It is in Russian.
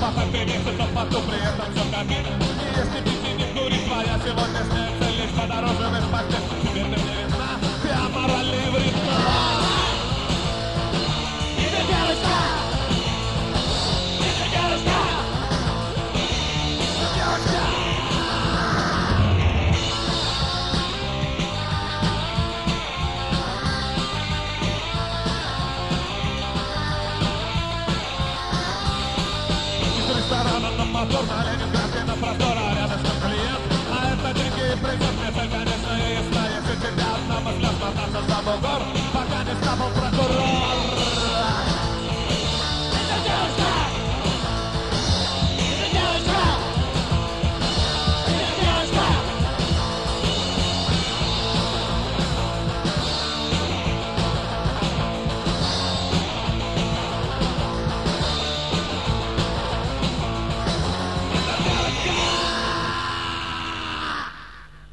Ты месяцев в поту, при этом все камин. И если пить и не курить, твоя сегодняшняя цель лишь подороживать пакет. Теперь ты мне видна, ты аморальна и вредна. И ты девочка! И ты девочка! Девочка! На мотор, на Ленинградке, на простор, а рядом с клиент. А это деньги и придет, если, конечно, ясно, если тебя одна мысля смотаться за бугор.